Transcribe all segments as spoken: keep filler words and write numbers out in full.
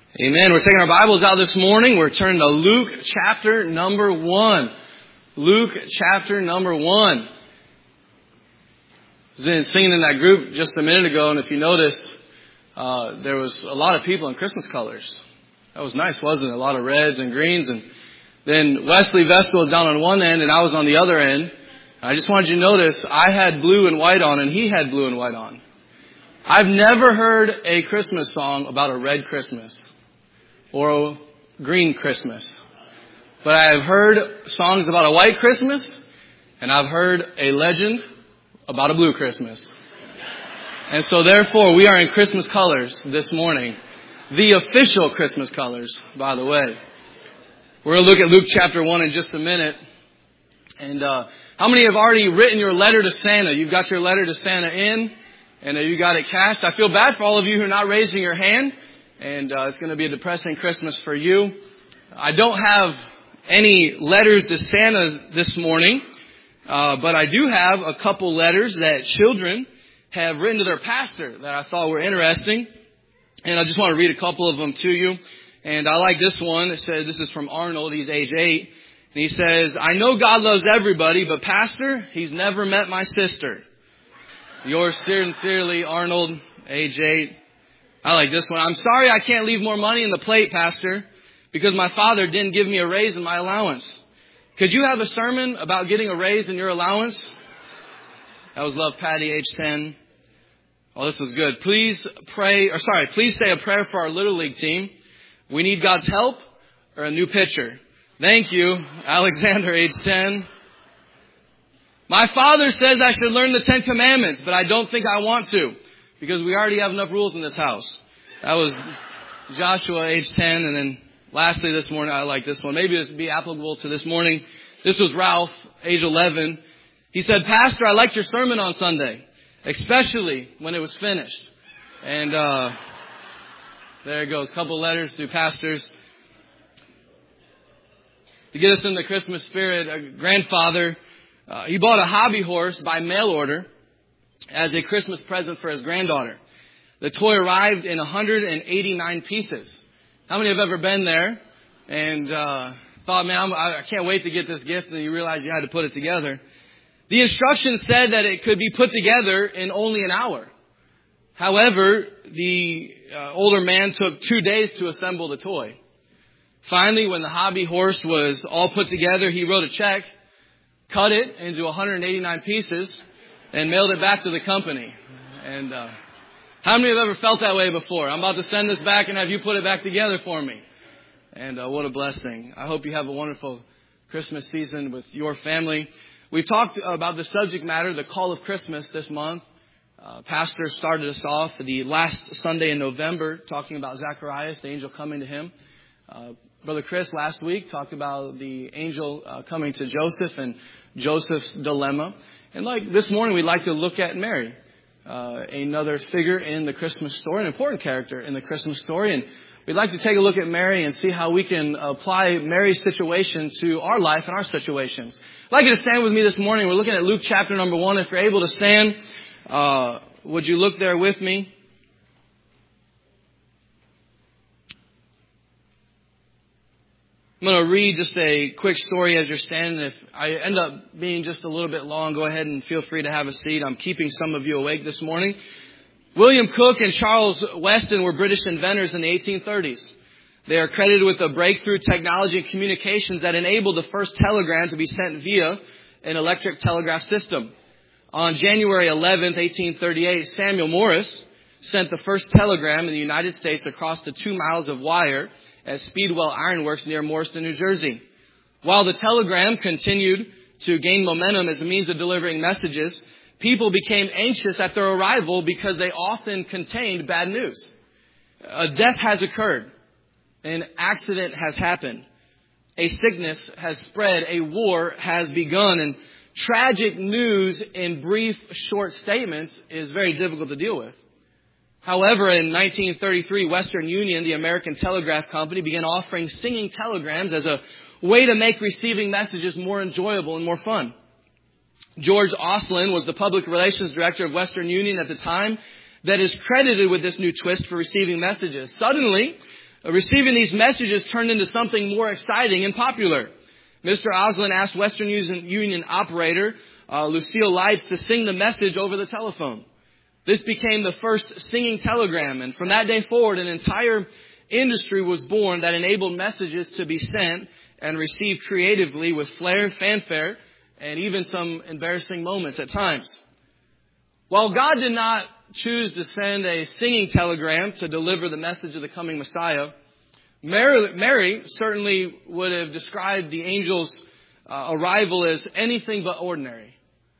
Amen. We're taking our Bibles out this morning. We're turning to Luke chapter number one. Luke chapter number one. I was in, singing in that group just a minute ago, and if you noticed, uh, there was a lot of people in Christmas colors. That was nice, wasn't it? A lot of reds and greens. And then Wesley Vestal was down on one end, and I was on the other end. I just wanted you to notice I had blue and white on, and he had blue and white on. I've never heard a Christmas song about a red Christmas or a green Christmas. But I have heard songs about a white Christmas, and I've heard a legend about a blue Christmas. And so therefore, we are in Christmas colors this morning. The official Christmas colors, by the way. We're going to look at Luke chapter one in just a minute. And uh how many have already written your letter to Santa? You've got your letter to Santa in, and uh, you got it cashed. I feel bad for all of you who are not raising your hand. And uh, it's going to be a depressing Christmas for you. I don't have any letters to Santa this morning, uh, but I do have a couple letters that children have written to their pastor that I thought were interesting. And I just want to read a couple of them to you. And I like this one. It says, this is from Arnold. He's age eight. And he says, I know God loves everybody, but Pastor, he's never met my sister. Yours sincerely, Arnold, age eight. I like this one. I'm sorry I can't leave more money in the plate, Pastor, because my father didn't give me a raise in my allowance. Could you have a sermon about getting a raise in your allowance? That was Love Patty, age ten. Oh, this was good. Please pray, or sorry, please say a prayer for our Little League team. We need God's help or a new pitcher. Thank you, Alexander, age ten. My father says I should learn the Ten Commandments, but I don't think I want to, because we already have enough rules in this house. That was Joshua, age ten. And then lastly this morning, I like this one. Maybe this would be applicable to this morning. This was Ralph, age eleven. He said, Pastor, I liked your sermon on Sunday, especially when it was finished. And uh there it goes. A couple letters to pastors. To get us in the Christmas spirit, a grandfather, uh, he bought a hobby horse by mail order as a Christmas present for his granddaughter. The toy arrived in one hundred eighty-nine pieces. How many have ever been there and uh thought, man, I'm, I can't wait to get this gift, and you realize you had to put it together? The instructions said that it could be put together in only an hour. However, the uh, older man took two days to assemble the toy. Finally, when the hobby horse was all put together, he wrote a check, cut it into one hundred eighty-nine pieces, and mailed it back to the company. And uh how many have ever felt that way before? I'm about to send this back and have you put it back together for me. And uh, what a blessing. I hope you have a wonderful Christmas season with your family. We've talked about the subject matter, the call of Christmas, this month. Uh, Pastor started us off the last Sunday in November talking about Zacharias, the angel coming to him. Uh, Brother Chris last week talked about the angel uh, coming to Joseph and Joseph's dilemma. And like this morning, we'd like to look at Mary, uh, another figure in the Christmas story, an important character in the Christmas story. And we'd like to take a look at Mary and see how we can apply Mary's situation to our life and our situations. I'd like you to stand with me this morning. We're looking at Luke chapter number one. If you're able to stand, uh, would you look there with me? I'm going to read just a quick story as you're standing. If I end up being just a little bit long, go ahead and feel free to have a seat. I'm keeping some of you awake this morning. William Cooke and Charles Weston were British inventors in the eighteen thirties. They are credited with a breakthrough technology and communications that enabled the first telegram to be sent via an electric telegraph system. On January eleventh, eighteen thirty-eight, Samuel Morse sent the first telegram in the United States across the two miles of wire at Speedwell Ironworks near Morriston, New Jersey. While the telegram continued to gain momentum as a means of delivering messages, people became anxious at their arrival because they often contained bad news. A death has occurred. An accident has happened. A sickness has spread. A war has begun. And tragic news in brief, short statements is very difficult to deal with. However, in nineteen thirty-three, Western Union, the American telegraph company, began offering singing telegrams as a way to make receiving messages more enjoyable and more fun. George Oslin was the public relations director of Western Union at the time that is credited with this new twist for receiving messages. Suddenly, uh, receiving these messages turned into something more exciting and popular. Mister Oslin asked Western Union operator uh, Lucille Lights to sing the message over the telephone. This became the first singing telegram, and from that day forward, an entire industry was born that enabled messages to be sent and received creatively with flair, fanfare, and even some embarrassing moments at times. While God did not choose to send a singing telegram to deliver the message of the coming Messiah, Mary, Mary certainly would have described the angel's uh, arrival as anything but ordinary.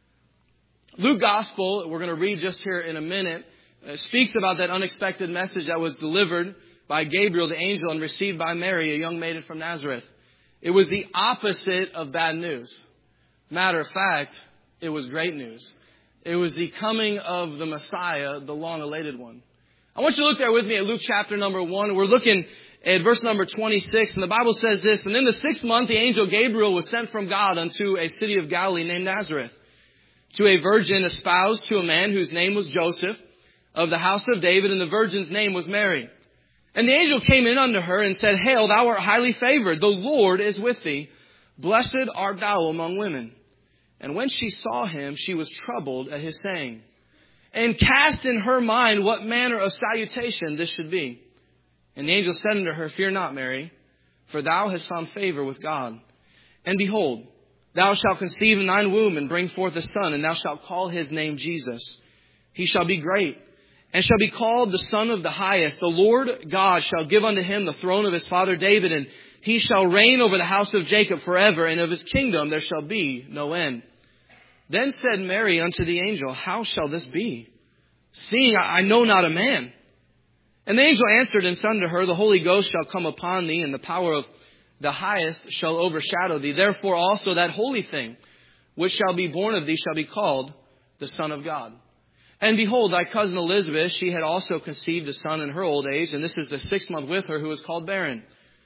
Luke Gospel, we're going to read just here in a minute, uh, speaks about that unexpected message that was delivered by Gabriel, the angel, and received by Mary, a young maiden from Nazareth. It was the opposite of bad news. Matter of fact, it was great news. It was the coming of the Messiah, the long-awaited one. I want you to look there with me at Luke chapter number one. We're looking at verse number twenty-six, and the Bible says this, "And in the sixth month, the angel Gabriel was sent from God unto a city of Galilee named Nazareth, to a virgin espoused to a man whose name was Joseph, of the house of David, and the virgin's name was Mary. And the angel came in unto her and said, Hail, thou art highly favored. The Lord is with thee. Blessed art thou among women. And when she saw him, she was troubled at his saying, and cast in her mind what manner of salutation this should be. And the angel said unto her, Fear not, Mary, for thou hast found favor with God. And behold, thou shalt conceive in thine womb and bring forth a son, and thou shalt call his name Jesus. He shall be great, and shall be called the Son of the Highest. The Lord God shall give unto him the throne of his father David, and he shall reign over the house of Jacob forever, and of his kingdom there shall be no end. Then said Mary unto the angel, How shall this be, seeing I know not a man? And the angel answered and said unto her, The Holy Ghost shall come upon thee, and the power of the Highest shall overshadow thee. Therefore also that holy thing which shall be born of thee shall be called the Son of God. And behold, thy cousin Elizabeth, she had also conceived a son in her old age, and this is the sixth month with her, who is called barren.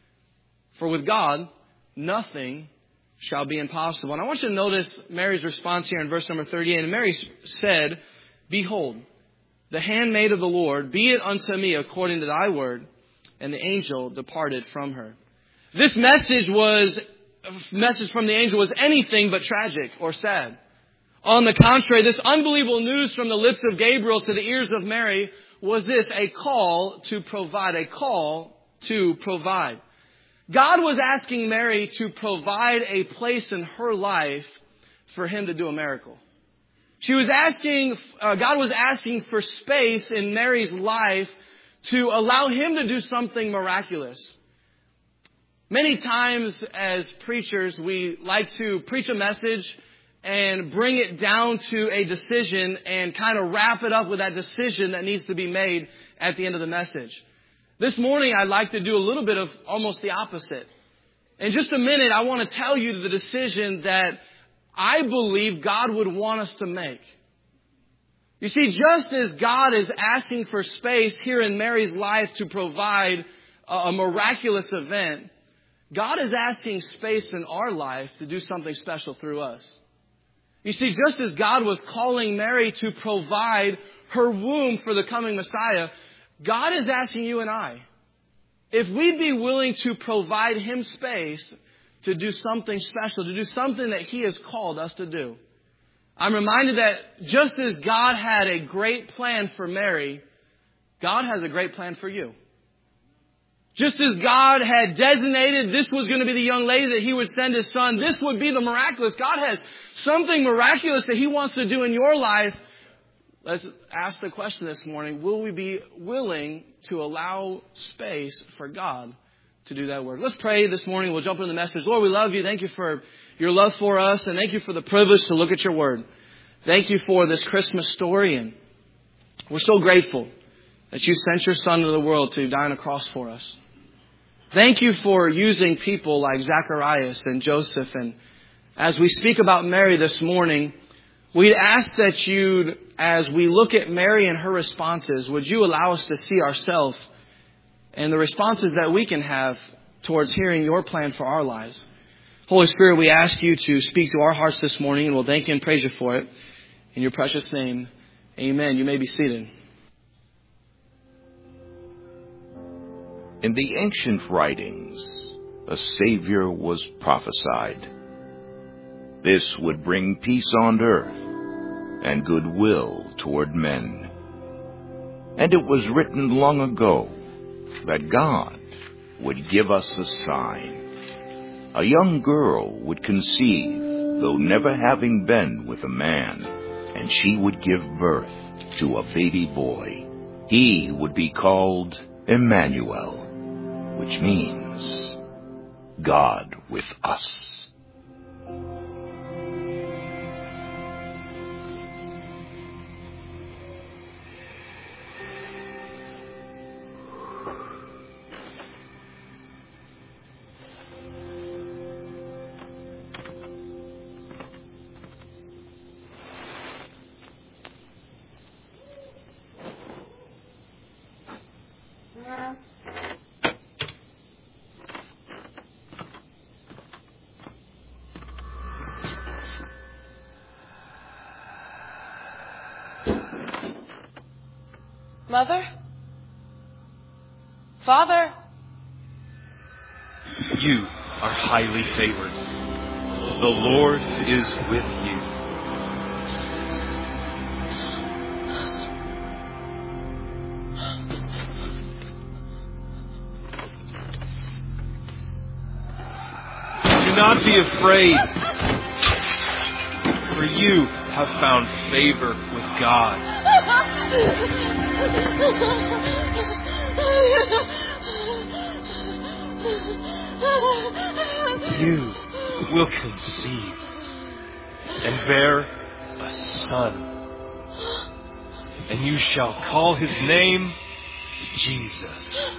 For with God nothing shall be impossible. And I want you to notice Mary's response here in verse number thirty-eight. And Mary said, Behold, the handmaid of the Lord, be it unto me according to thy word. And the angel departed from her. This message was, message from the angel was anything but tragic or sad. On the contrary, this unbelievable news from the lips of Gabriel to the ears of Mary was this, a call to provide, a call to provide. God was asking Mary to provide a place in her life for him to do a miracle. She was asking, uh, God was asking for space in Mary's life to allow him to do something miraculous. Many times as preachers, we like to preach a message and bring it down to a decision and kind of wrap it up with that decision that needs to be made at the end of the message. This morning, I'd like to do a little bit of almost the opposite. In just a minute, I want to tell you the decision that I believe God would want us to make. You see, just as God is asking for space here in Mary's life to provide a miraculous event, God is asking space in our life to do something special through us. You see, just as God was calling Mary to provide her womb for the coming Messiah, God is asking you and I, if we'd be willing to provide him space to do something special, to do something that he has called us to do. I'm reminded that just as God had a great plan for Mary, God has a great plan for you. Just as God had designated this was going to be the young lady that he would send his son, this would be the miraculous. God has something miraculous that he wants to do in your life. Let's ask the question this morning, will we be willing to allow space for God to do that work? Let's pray this morning. We'll jump into the message. Lord, we love you. Thank you for your love for us, and thank you for the privilege to look at your word. Thank you for this Christmas story, and we're so grateful that you sent your son to the world to die on a cross for us. Thank you for using people like Zacharias and Joseph. And as we speak about Mary this morning, we'd ask that you'd, as we look at Mary and her responses, would you allow us to see ourselves and the responses that we can have towards hearing your plan for our lives. Holy Spirit, we ask you to speak to our hearts this morning, and we'll thank you and praise you for it. In your precious name, amen. You may be seated. In the ancient writings, a Savior was prophesied. This would bring peace on earth and goodwill toward men. And it was written long ago that God would give us a sign. A young girl would conceive, though never having been with a man, and she would give birth to a baby boy. He would be called Emmanuel, which means God with us. Mother? Father? You are highly favored. The Lord is with you. Do not be afraid, for you have found favor with God. You will conceive and bear a son, and you shall call his name Jesus.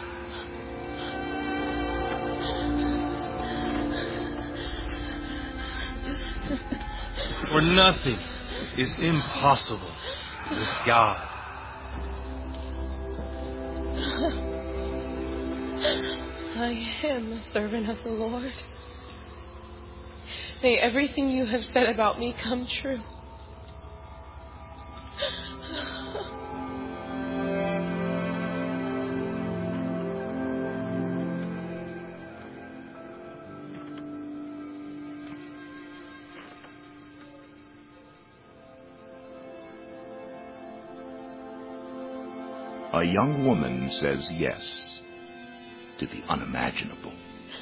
For nothing is impossible with God. I am a servant of the Lord. May everything you have said about me come true. A young woman says yes to the unimaginable.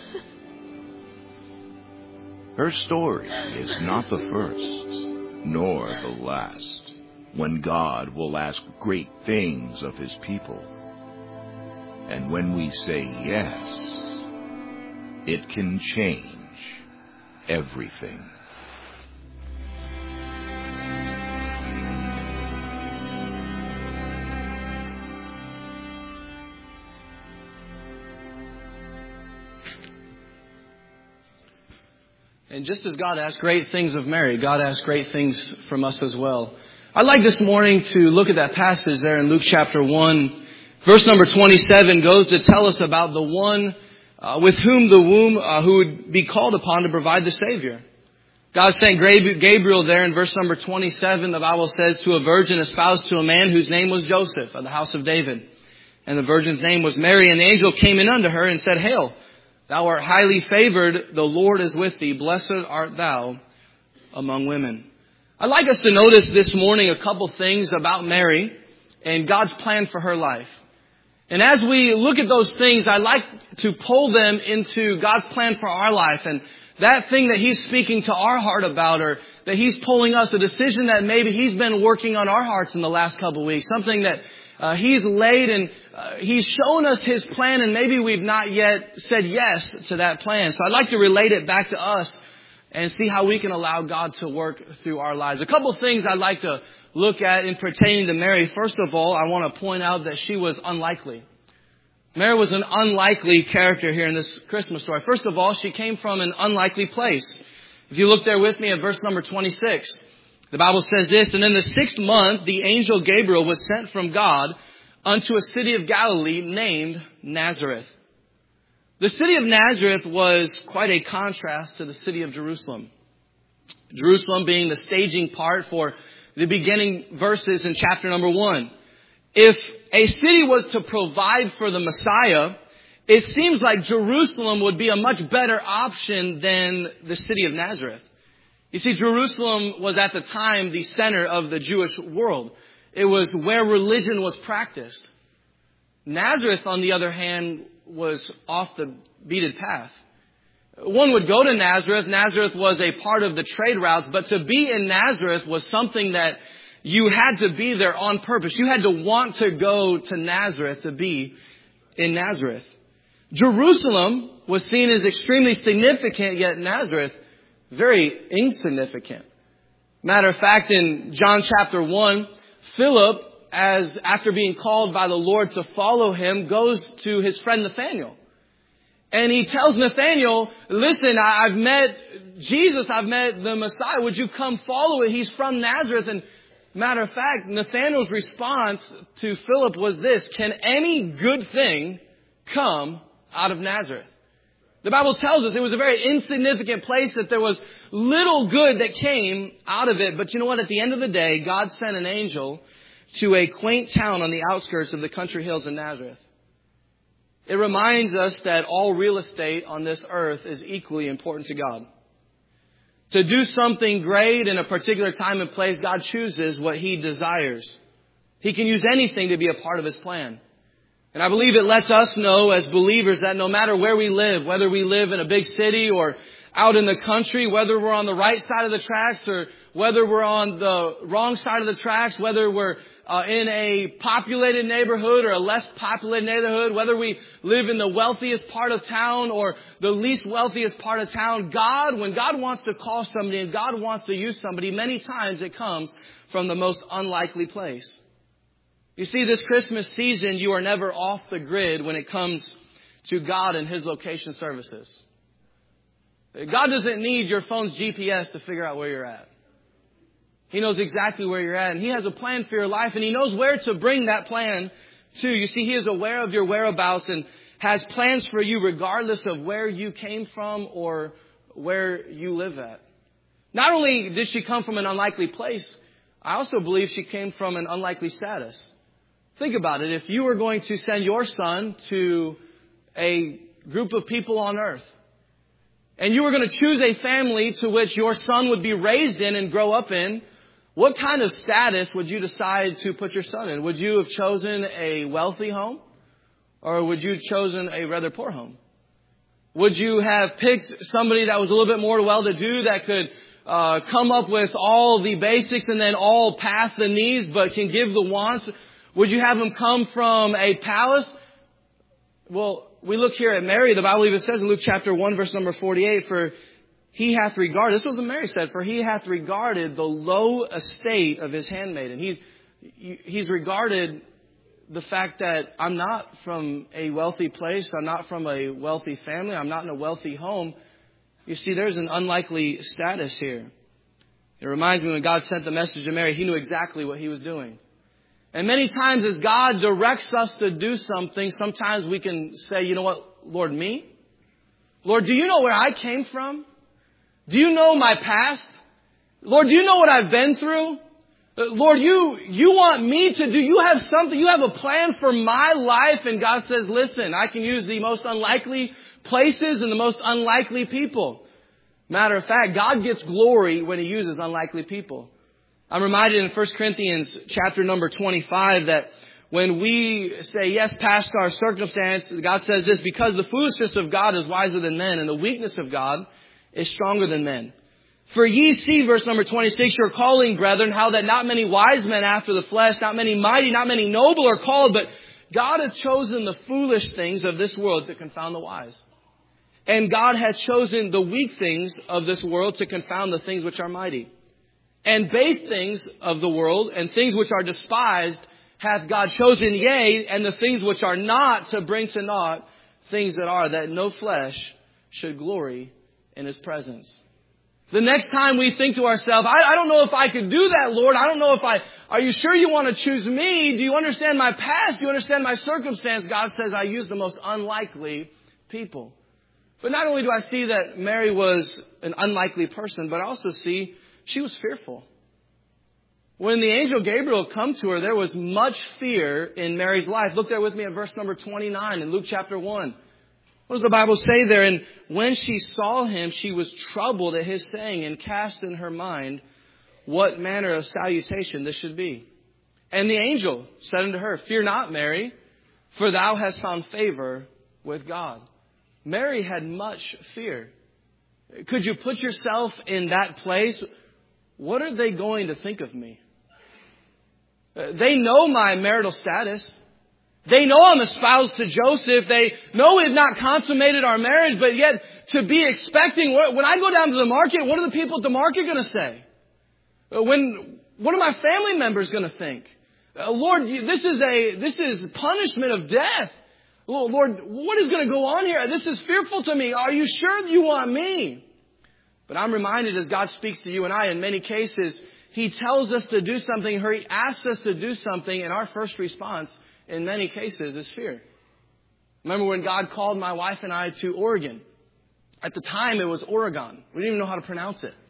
Her story is not the first, nor the last, when God will ask great things of his people. And when we say yes, it can change everything. And just as God asked great things of Mary, God asked great things from us as well. I'd like this morning to look at that passage there in Luke chapter one. Verse number twenty-seven goes to tell us about the one uh, with whom the womb, uh, who would be called upon to provide the Savior. God sent Gabriel there in verse number twenty-seven. The Bible says, to a virgin espoused to a man whose name was Joseph of the house of David. And the virgin's name was Mary. And the angel came in unto her and said, Hail, thou art highly favored, the Lord is with thee. Blessed art thou among women. I'd like us to notice this morning a couple things about Mary and God's plan for her life. And as we look at those things, I'd like to pull them into God's plan for our life. And that thing that He's speaking to our heart about, or that He's pulling us, a decision that maybe He's been working on our hearts in the last couple of weeks, something that Uh, he's laid and uh, He's shown us His plan, and maybe we've not yet said yes to that plan. So I'd like to relate it back to us and see how we can allow God to work through our lives. A couple of things I'd like to look at in pertaining to Mary. First of all, I want to point out that she was unlikely. Mary was an unlikely character here in this Christmas story. First of all, she came from an unlikely place. If you look there with me at verse number twenty-six. The Bible says this, and in the sixth month, the angel Gabriel was sent from God unto a city of Galilee named Nazareth. The city of Nazareth was quite a contrast to the city of Jerusalem. Jerusalem being the staging part for the beginning verses in chapter number one. If a city was to provide for the Messiah, it seems like Jerusalem would be a much better option than the city of Nazareth. You see, Jerusalem was at the time the center of the Jewish world. It was where religion was practiced. Nazareth, on the other hand, was off the beaten path. One would go to Nazareth. Nazareth was a part of the trade routes, but to be in Nazareth was something that you had to be there on purpose. You had to want to go to Nazareth to be in Nazareth. Jerusalem was seen as extremely significant, yet Nazareth very insignificant. Matter of fact, in John chapter one, Philip, as after being called by the Lord to follow him, goes to his friend Nathanael. And he tells Nathanael, listen, I've met Jesus, I've met the Messiah. Would you come follow it? He's from Nazareth. And matter of fact, Nathanael's response to Philip was this: can any good thing come out of Nazareth? The Bible tells us it was a very insignificant place, that there was little good that came out of it. But you know what? At the end of the day, God sent an angel to a quaint town on the outskirts of the country hills in Nazareth. It reminds us that all real estate on this earth is equally important to God. To do something great in a particular time and place, God chooses what He desires. He can use anything to be a part of His plan. And I believe it lets us know as believers that no matter where we live, whether we live in a big city or out in the country, whether we're on the right side of the tracks or whether we're on the wrong side of the tracks, whether we're uh, in a populated neighborhood or a less populated neighborhood, whether we live in the wealthiest part of town or the least wealthiest part of town, God, when God wants to call somebody and God wants to use somebody, many times it comes from the most unlikely place. You see, this Christmas season, you are never off the grid when it comes to God and His location services. God doesn't need your phone's G P S to figure out where you're at. He knows exactly where you're at, and He has a plan for your life, and He knows where to bring that plan to. You see, He is aware of your whereabouts and has plans for you regardless of where you came from or where you live at. Not only did she come from an unlikely place, I also believe she came from an unlikely status. Think about it. If you were going to send your son to a group of people on earth, and you were going to choose a family to which your son would be raised in and grow up in, what kind of status would you decide to put your son in? Would you have chosen a wealthy home? Or would you have chosen a rather poor home? Would you have picked somebody that was a little bit more well-to-do, that could uh, come up with all the basics and then all pass the needs but can give the wants? Would you have him come from a palace? Well, we look here at Mary. The Bible even says in Luke chapter one, verse number forty-eight, for he hath regarded, this was what Mary said, for he hath regarded the low estate of his handmaiden. He, he's regarded the fact that I'm not from a wealthy place. I'm not from a wealthy family. I'm not in a wealthy home. You see, there's an unlikely status here. It reminds me when God sent the message to Mary, He knew exactly what He was doing. And many times as God directs us to do something, sometimes we can say, you know what, Lord, me? Lord, do you know where I came from? Do you know my past? Lord, do you know what I've been through? Lord, you, you want me to do, you have something, you have a plan for my life. And God says, listen, I can use the most unlikely places and the most unlikely people. Matter of fact, God gets glory when He uses unlikely people. I'm reminded in First Corinthians chapter number twenty-five that when we say yes past our circumstance, God says this: because the foolishness of God is wiser than men, and the weakness of God is stronger than men. For ye see, verse number twenty-six, your calling, brethren, how that not many wise men after the flesh, not many mighty, not many noble are called, but God hath chosen the foolish things of this world to confound the wise. And God hath chosen the weak things of this world to confound the things which are mighty. And base things of the world and things which are despised hath God chosen, yea, and the things which are not, to bring to naught things that are, that no flesh should glory in His presence. The next time we think to ourselves, I, I don't know if I could do that, Lord. I don't know if I, are you sure you want to choose me? Do you understand my past? Do you understand my circumstance? God says I use the most unlikely people. But not only do I see that Mary was an unlikely person, but I also see she was fearful. When the angel Gabriel come to her, there was much fear in Mary's life. Look there with me at verse number twenty-nine in Luke chapter one. What does the Bible say there? And when she saw him, she was troubled at his saying and cast in her mind what manner of salutation this should be. And the angel said unto her, Fear not, Mary, for thou hast found favor with God. Mary had much fear. Could you put yourself in that place? What are they going to think of me? They know my marital status. They know I'm espoused to Joseph. They know we've not consummated our marriage, but yet to be expecting, when I go down to the market, what are the people at the market going to say? When, what are my family members going to think? Uh, Lord, this is a, this is punishment of death. Lord, what is going to go on here? This is fearful to me. Are you sure that you want me? But I'm reminded as God speaks to you and I, in many cases, He tells us to do something, or He asks us to do something, and our first response, in many cases, is fear. Remember when God called my wife and I to Oregon? At the time, it was Oregon. We didn't even know how to pronounce it.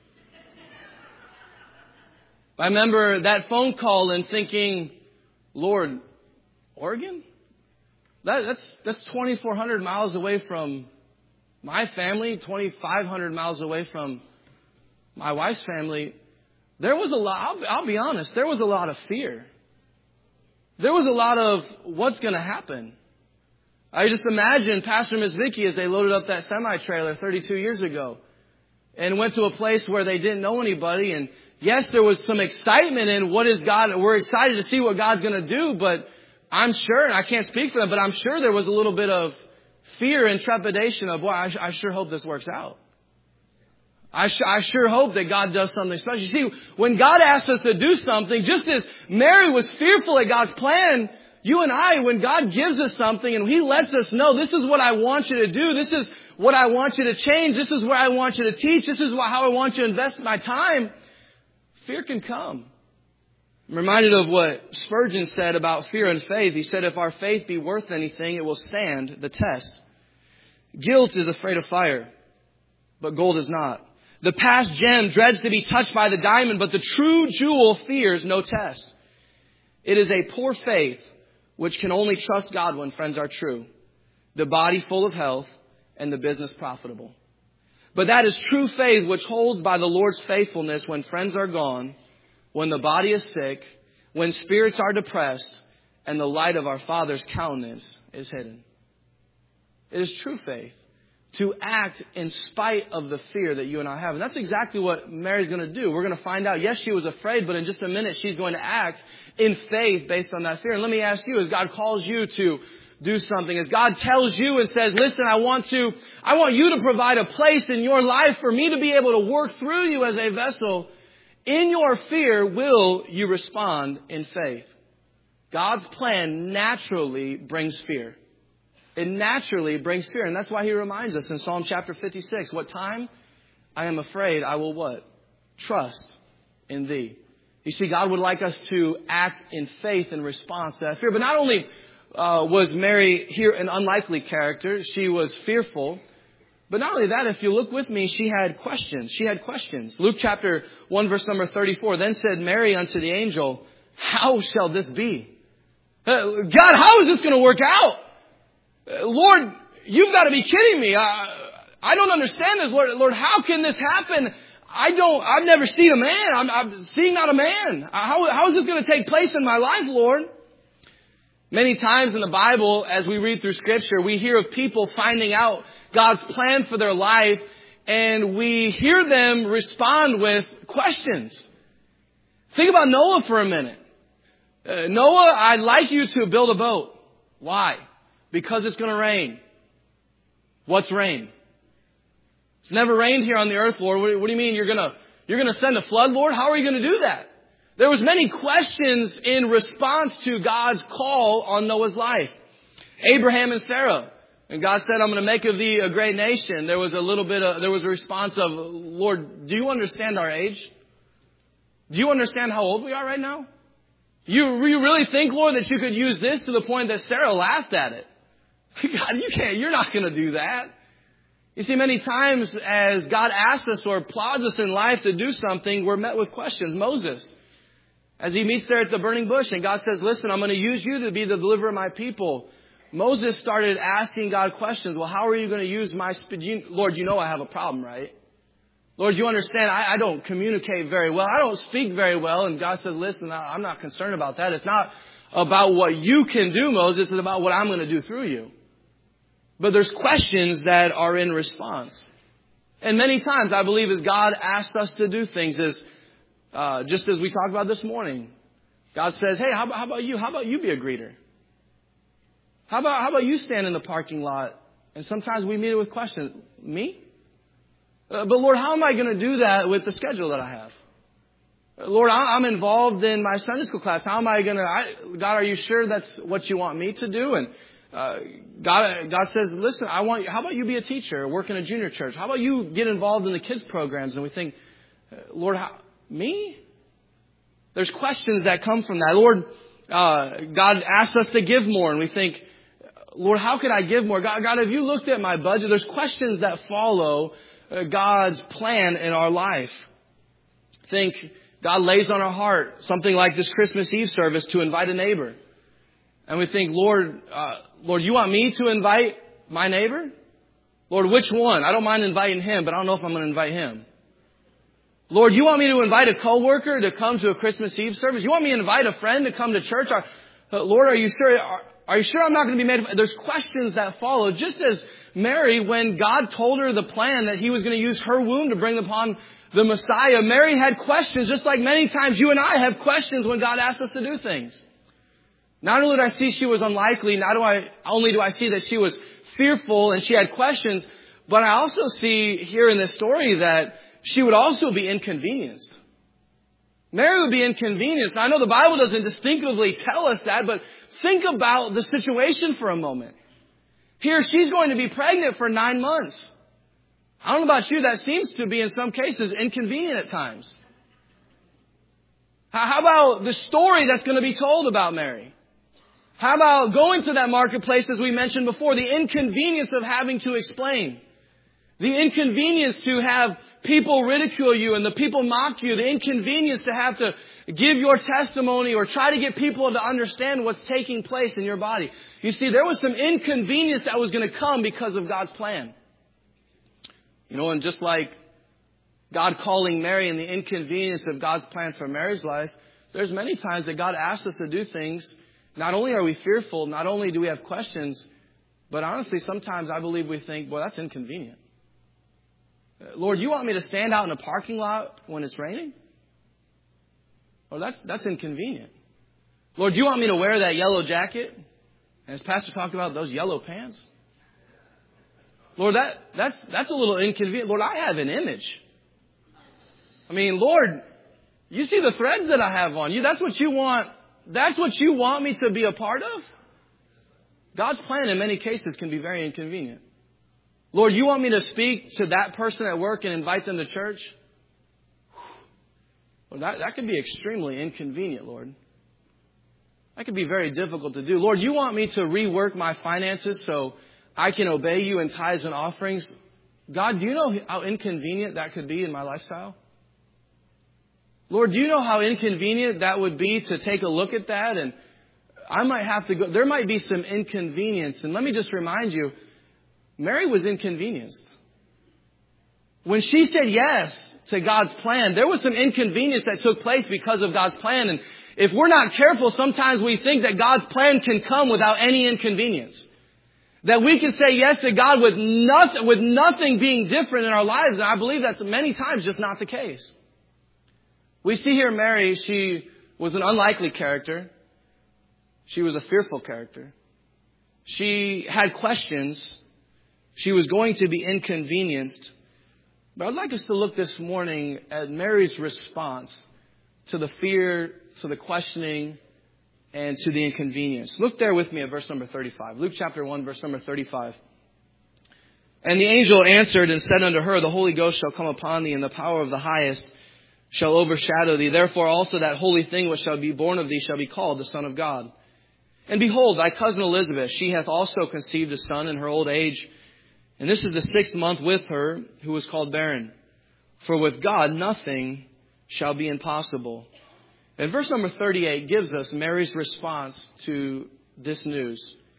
I remember that phone call and thinking, Lord, Oregon? That, that's that's twenty-four hundred miles away from my family, twenty-five hundred miles away from my wife's family. There was a lot, I'll, I'll be honest, there was a lot of fear. There was a lot of what's going to happen. I just imagine Pastor and Miss Vicky as they loaded up that semi-trailer thirty-two years ago and went to a place where they didn't know anybody. And yes, there was some excitement in what is God. We're excited to see what God's going to do, but I'm sure, and I can't speak for them, but I'm sure there was a little bit of fear and trepidation of, well, I, I sure hope this works out. I, sh- I sure hope that God does something special. You see, when God asks us to do something, just as Mary was fearful at God's plan, you and I, when God gives us something and He lets us know, this is what I want you to do, this is what I want you to change, this is where I want you to teach, this is how I want you to invest my time, fear can come. I'm reminded of what Spurgeon said about fear and faith. He said, if our faith be worth anything, it will stand the test. Guilt is afraid of fire, but gold is not. The past gem dreads to be touched by the diamond, but the true jewel fears no test. It is a poor faith which can only trust God when friends are true, the body full of health, and the business profitable. But that is true faith which holds by the Lord's faithfulness when friends are gone, when the body is sick, when spirits are depressed, and the light of our Father's countenance is hidden. It is true faith to act in spite of the fear that you and I have. And that's exactly what Mary's going to do. We're going to find out, yes, she was afraid, but in just a minute, she's going to act in faith based on that fear. And let me ask you, as God calls you to do something, as God tells you and says, listen, I want to, I want you to provide a place in your life for me to be able to work through you as a vessel. In your fear, will you respond in faith? God's plan naturally brings fear. It naturally brings fear. And that's why He reminds us in Psalm chapter fifty-six, what time I am afraid, I will what? Trust in Thee. You see, God would like us to act in faith in response to that fear. But not only uh, was Mary here an unlikely character, she was fearful. But not only that, if you look with me, she had questions. She had questions. Luke chapter one, verse number thirty-four. Then said Mary unto the angel, how shall this be? Uh, God, how is this going to work out? Uh, Lord, you've got to be kidding me. I, I don't understand this, Lord. Lord, how can this happen? I don't, I've never seen a man. I'm, I'm seeing not a man. How, how is this going to take place in my life, Lord? Many times in the Bible, as we read through Scripture, we hear of people finding out God's plan for their life, and we hear them respond with questions. Think about Noah for a minute. Uh, Noah, I'd like you to build a boat. Why? Because it's going to rain. What's rain? It's never rained here on the earth, Lord. What, what do you mean you're going to you're going to send a flood, Lord? How are you going to do that? There was many questions in response to God's call on Noah's life. Abraham and Sarah. And God said, I'm going to make of thee a great nation. There was a little bit of, there was a response of, Lord, do you understand our age? Do you understand how old we are right now? You, you really think, Lord, that you could use this to the point that Sarah laughed at it? God, you can't, you're not going to do that. You see, many times as God asks us or plods us in life to do something, we're met with questions. Moses, as he meets there at the burning bush, and God says, listen, I'm going to use you to be the deliverer of my people. Moses started asking God questions. Well, how are you going to use my speech? Lord, you know I have a problem, right? Lord, you understand I, I don't communicate very well. I don't speak very well. And God said, listen, I, I'm not concerned about that. It's not about what you can do, Moses. It's about what I'm going to do through you. But there's questions that are in response. And many times I believe as God asks us to do things, as uh, just as we talked about this morning, God says, hey, how about, how about you? How about you be a greeter? How about, how about you stand in the parking lot? And sometimes we meet it with questions. Me? Uh, but Lord, how am I going to do that with the schedule that I have? Uh, Lord, I, I'm involved in my Sunday school class. How am I going to, God, are you sure that's what you want me to do? And uh, God, God says, listen, I want, how about you be a teacher, work in a junior church? How about you get involved in the kids programs? And we think, Lord, how, me? There's questions that come from that. Lord, uh, God asked us to give more, and we think, Lord, how could I give more? God, God, have you looked at my budget? There's questions that follow uh, God's plan in our life. Think God lays on our heart something like this Christmas Eve service to invite a neighbor. And we think, Lord, uh, Lord, you want me to invite my neighbor? Lord, which one? I don't mind inviting him, but I don't know if I'm going to invite him. Lord, you want me to invite a coworker to come to a Christmas Eve service? You want me to invite a friend to come to church? Are, uh, Lord, are you sure? Are, are you sure I'm not going to be made? There's questions that follow. Just as Mary, when God told her the plan that He was going to use her womb to bring upon the Messiah, Mary had questions, just like many times you and I have questions when God asks us to do things. Not only do I see she was unlikely, not do I, only do I see that she was fearful and she had questions, but I also see here in this story that she would also be inconvenienced. Mary would be inconvenienced. Now, I know the Bible doesn't distinctively tell us that, but think about the situation for a moment. Here, she's going to be pregnant for nine months. I don't know about you, that seems to be in some cases inconvenient at times. How about the story that's going to be told about Mary? How about going to that marketplace, as we mentioned before, the inconvenience of having to explain, the inconvenience to have people ridicule you and the people mock you, the inconvenience to have to give your testimony or try to get people to understand what's taking place in your body. You see, there was some inconvenience that was going to come because of God's plan. You know, and just like God calling Mary and the inconvenience of God's plan for Mary's life, there's many times that God asks us to do things. Not only are we fearful, not only do we have questions, but honestly, sometimes I believe we think, well, that's inconvenient. Lord, you want me to stand out in a parking lot when it's raining? Well, that's, that's inconvenient. Lord, you want me to wear that yellow jacket? And as Pastor talked about, those yellow pants? Lord, that, that's, that's a little inconvenient. Lord, I have an image. I mean, Lord, you see the threads that I have on you. That's what you want. That's what you want me to be a part of? God's plan in many cases can be very inconvenient. Lord, you want me to speak to that person at work and invite them to church? Well, that, that could be extremely inconvenient, Lord. That could be very difficult to do. Lord, you want me to rework my finances so I can obey you in tithes and offerings? God, do you know how inconvenient that could be in my lifestyle? Lord, do you know how inconvenient that would be to take a look at that? And I might have to go. There might be some inconvenience. And let me just remind you, Mary was inconvenienced. When she said yes to God's plan, there was some inconvenience that took place because of God's plan. And if we're not careful, sometimes we think that God's plan can come without any inconvenience. That we can say yes to God with nothing, with nothing being different in our lives. And I believe that's many times just not the case. We see here Mary, she was an unlikely character. She was a fearful character. She had questions. She was going to be inconvenienced. But I'd like us to look this morning at Mary's response to the fear, to the questioning, and to the inconvenience. Look there with me at verse number thirty-five. Luke chapter one, verse number thirty-five. And the angel answered and said unto her, the Holy Ghost shall come upon thee, and the power of the highest shall overshadow thee. Therefore also that holy thing which shall be born of thee shall be called the Son of God. And behold, thy cousin Elizabeth, she hath also conceived a son in her old age. And this is the sixth month with her, who was called barren. For with God nothing shall be impossible. And verse number thirty-eight gives us Mary's response to this news.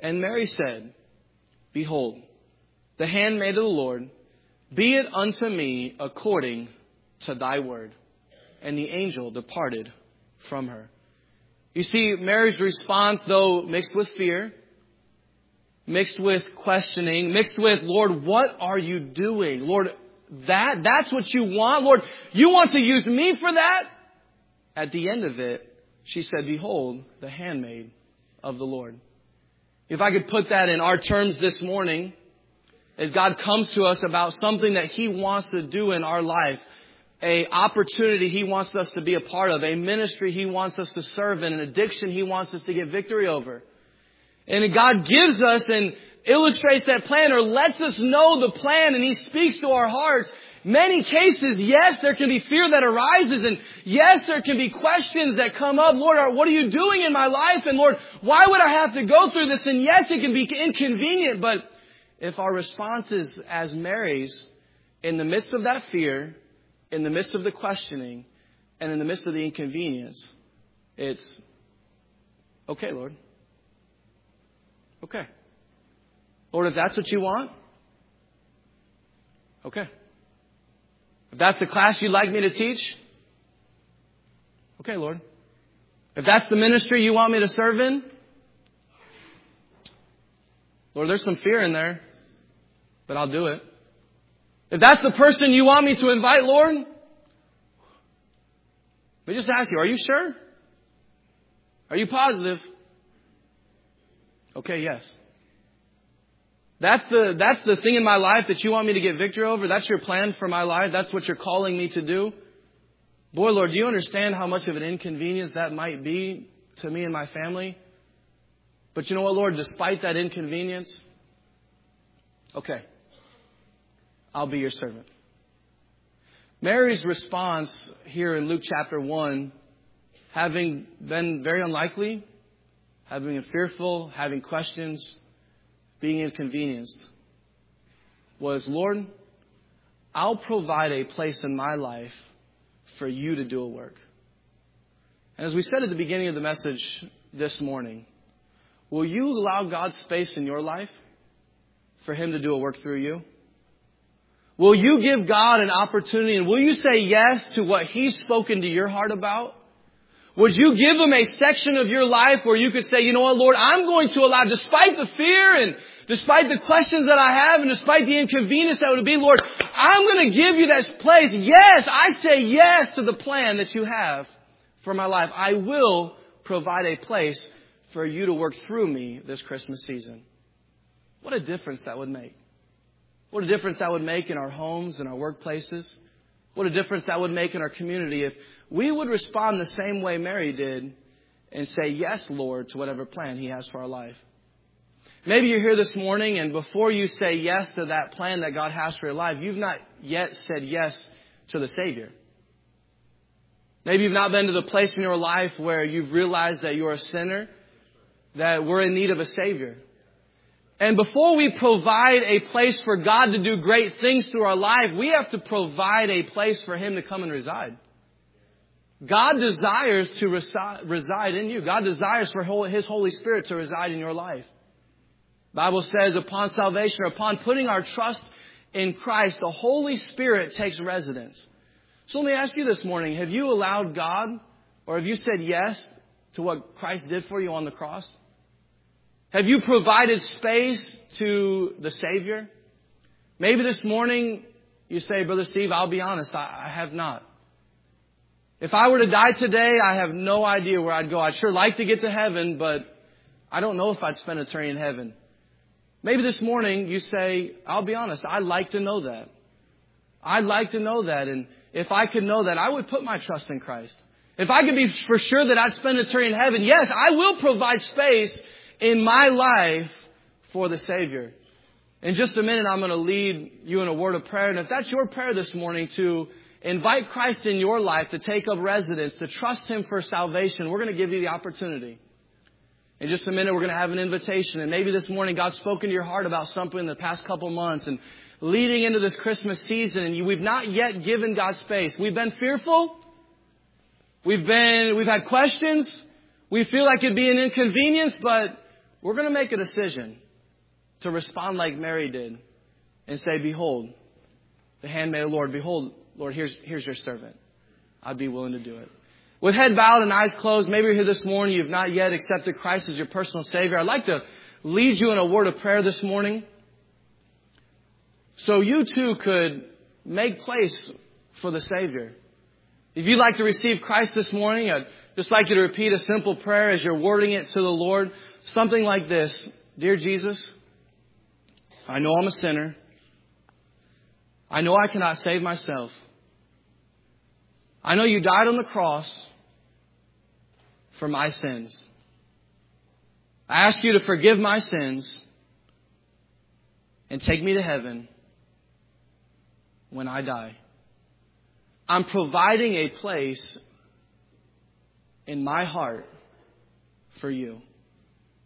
And Mary said, Behold, the handmaid of the Lord, be it unto me according to thy word. And the angel departed from her. You see, Mary's response, though mixed with fear, mixed with questioning, mixed with, Lord, what are you doing? Lord, that, that's what you want? Lord, you want to use me for that? At the end of it, she said, Behold, the handmaid of the Lord. If I could put that in our terms this morning, as God comes to us about something that He wants to do in our life, a opportunity He wants us to be a part of, a ministry He wants us to serve in, an addiction He wants us to get victory over. And God gives us and illustrates that plan or lets us know the plan, and He speaks to our hearts. Many cases, yes, there can be fear that arises, and yes, there can be questions that come up. Lord, what are you doing in my life? And Lord, why would I have to go through this? And yes, it can be inconvenient, but if our response is as Mary's, in the midst of that fear, in the midst of the questioning, and in the midst of the inconvenience, it's, okay, Lord. Okay. Lord, if that's what you want, okay. If that's the class you'd like me to teach, okay, Lord. If that's the ministry you want me to serve in, Lord, there's some fear in there, but I'll do it. If that's the person you want me to invite, Lord, let me just ask you, are you sure? Are you positive? Okay, yes. That's the, that's the thing in my life that you want me to get victory over. That's your plan for my life. That's what you're calling me to do. Boy, Lord, do you understand how much of an inconvenience that might be to me and my family? But you know what, Lord, despite that inconvenience, okay, I'll be your servant. Mary's response here in Luke chapter one, having been very unlikely, having been fearful, having questions, being inconvenienced, was, Lord, I'll provide a place in my life for you to do a work. And as we said at the beginning of the message this morning, will you allow God's space in your life for Him to do a work through you? Will you give God an opportunity, and will you say yes to what He's spoken to your heart about? Would you give Him a section of your life where you could say, you know what, Lord, I'm going to allow, despite the fear and despite the questions that I have and despite the inconvenience that would be, Lord, I'm going to give you that place. Yes, I say yes to the plan that you have for my life. I will provide a place for you to work through me this Christmas season. What a difference that would make. What a difference that would make in our homes and our workplaces. What a difference that would make in our community if we would respond the same way Mary did and say, yes, Lord, to whatever plan He has for our life. Maybe you're here this morning, and before you say yes to that plan that God has for your life, you've not yet said yes to the Savior. Maybe you've not been to the place in your life where you've realized that you're a sinner, that we're in need of a Savior. And before we provide a place for God to do great things through our life, we have to provide a place for Him to come and reside. God desires to reside in you. God desires for His Holy Spirit to reside in your life. The Bible says upon salvation, or upon putting our trust in Christ, the Holy Spirit takes residence. So let me ask you this morning, have you allowed God, or have you said yes to what Christ did for you on the cross? Have you provided space to the Savior? Maybe this morning you say, Brother Steve, I'll be honest, I, I have not. If I were to die today, I have no idea where I'd go. I'd sure like to get to heaven, but I don't know if I'd spend eternity in heaven. Maybe this morning you say, I'll be honest, I'd like to know that. I'd like to know that. And if I could know that, I would put my trust in Christ. If I could be for sure that I'd spend eternity in heaven, yes, I will provide space in my life for the Savior. In just a minute, I'm going to lead you in a word of prayer. And if that's your prayer this morning, to invite Christ in your life, to take up residence, to trust Him for salvation, we're going to give you the opportunity. In just a minute, we're going to have an invitation. And maybe this morning, God's spoken to your heart about something in the past couple months. And leading into this Christmas season, and we've not yet given God space. We've been fearful. We've been, we've had questions. We feel like it'd be an inconvenience, but we're going to make a decision to respond like Mary did and say, behold, the handmaid of the Lord. Behold, Lord, here's, here's your servant. I'd be willing to do it. With head bowed and eyes closed, maybe you're here this morning, you've not yet accepted Christ as your personal Savior. I'd like to lead you in a word of prayer this morning so you too could make place for the Savior. If you'd like to receive Christ this morning, I'd just like you to repeat a simple prayer as you're wording it to the Lord. Something like this. Dear Jesus, I know I'm a sinner. I know I cannot save myself. I know you died on the cross for my sins. I ask you to forgive my sins and take me to heaven when I die. I'm providing a place in my heart for you.